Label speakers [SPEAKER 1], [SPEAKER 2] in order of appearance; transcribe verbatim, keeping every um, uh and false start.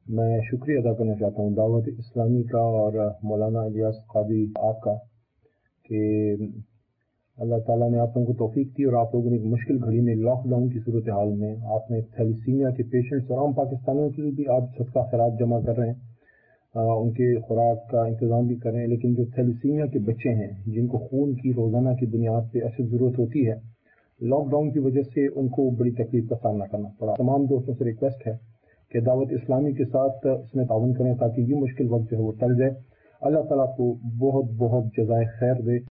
[SPEAKER 1] मैं शुक्रिया अदा करना चाहता हूँ दावत इस्लामी का और मौलाना इलियास कादी आपका कि अल्लाह ताला ने आप लोगों को तौफीक दी और आप लोगों ने एक मुश्किल घड़ी में लॉकडाउन की सूरत हाल में आपने थैलीसीमिया के पेशेंट्स और आम पाकिस्तानियों के लिए भी आप सदका खैरात जमा कर रहे हैं, आ, उनके खुराक का इंतज़ाम भी कर रहे हैं। लेकिन जो थैलीसीमिया के बच्चे हैं जिनको खून की रोज़ाना की बुनियाद पर ऐसी ज़रूरत होती है, लॉकडाउन की वजह से उनको बड़ी तकलीफ का सामना करना पड़ा। तमाम दोस्तों से रिक्वेस्ट है कि दावत इस्लामी के साथ इसमें ताउन करें ताकि ये मुश्किल वक्त जो है वो टल जाए। अल्लाह ताला आपको बहुत बहुत जज़ाए खैर दे।